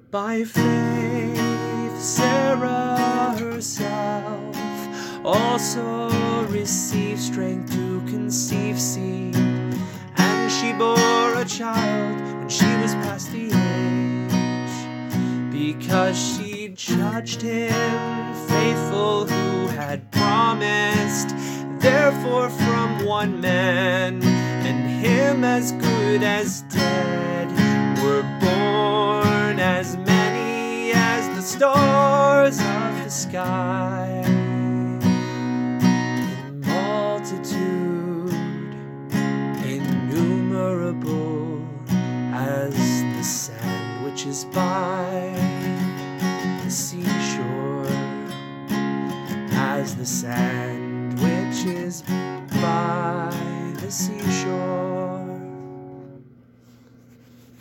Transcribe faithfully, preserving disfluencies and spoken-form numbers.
By faith, Sarah herself also received strength to conceive seed, and she bore a child when she was past the age, because she judged him faithful who had promised. Therefore from one man, and him as good as dead, were born as many as the stars of the sky, in multitude innumerable as the sand which is by the seashore, as the sand which is by the seashore.